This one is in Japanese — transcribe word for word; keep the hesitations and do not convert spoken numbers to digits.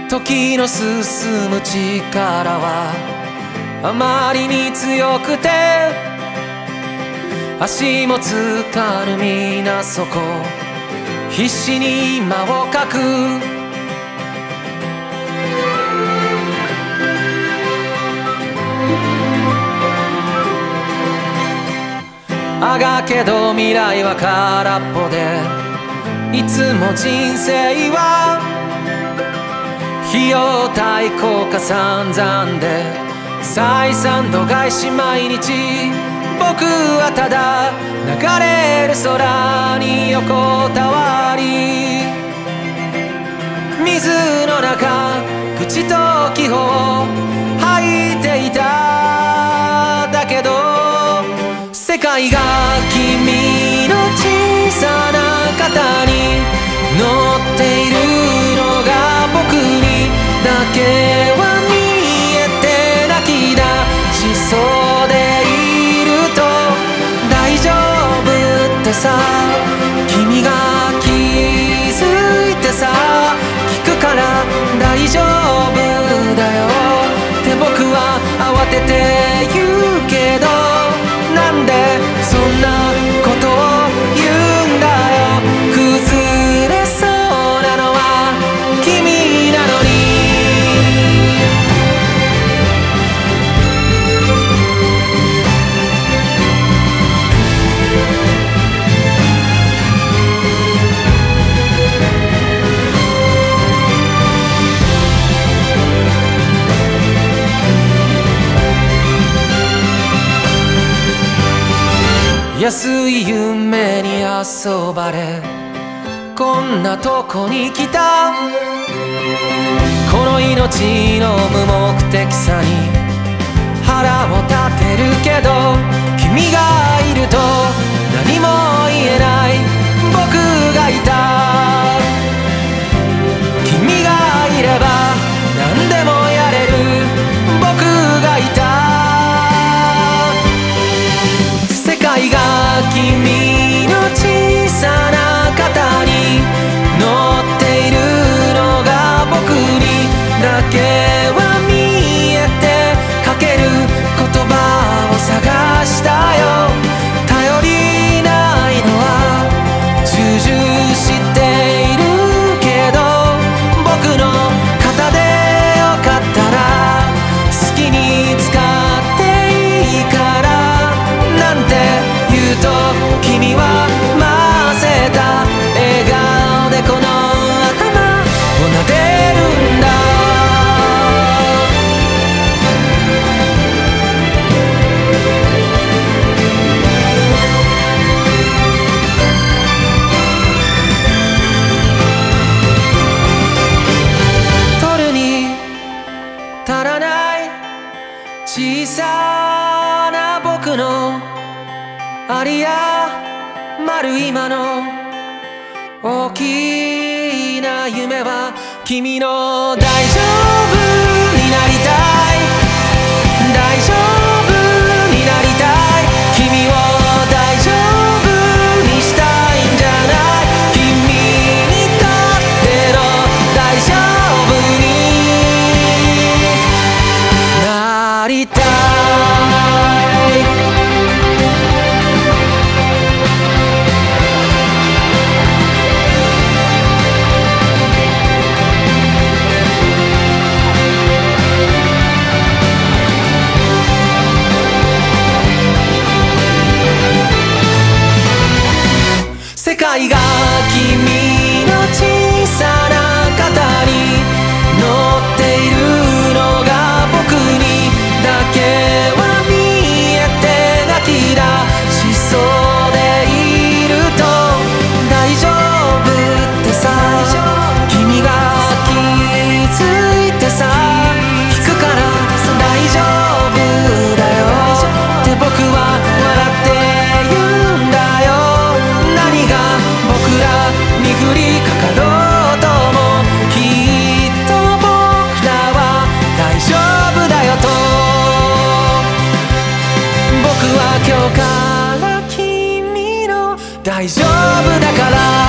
時の進む力はあまりに強くて足もつかぬ皆そこ必死に間をかくあがけど未来は空っぽでいつも人生は費用対効果散々で採算度外視毎日僕はただ流れる空に横たわり水の中口と気泡吐いていただけど世界が君の小さな肩に乗っているのが僕にだけは見えて泣き出しそうでいると大丈夫ってさ君が気づいてさ聞くから大丈夫だよって僕は慌てて言うけどなんでそんなことを言うんだよ崩れそうなのは君なのに安い夢に遊ばれこんなとこに来たこの命の無目的さに腹を立てるけど君がいると何も言えない僕がいた君がいれば何でもやれる僕がいた世界が君の小さな肩に乗っているのが僕にだけは見えてかける言葉を探したよ頼りないのは重々知っているけど僕の肩でよかったら好きに使っていいからなんて言うと君は混ぜた笑顔でこの頭を撫でるんだ取るに足らない小さな僕のありやまる今の大きな夢は君の大丈夫になりたい大丈夫になりたい君を大丈夫にしたいんじゃない君にとっての大丈夫になりたい世界が君の小さな肩に乗っているのが僕にだけは見えて泣き出しそうでいると大丈夫ってさ君が気づいてさ聞くから大丈夫だよって僕は笑って言うんだよ何が僕らに降りかかろうともきっと僕らは大丈夫だよと僕は今日から君の大丈夫だから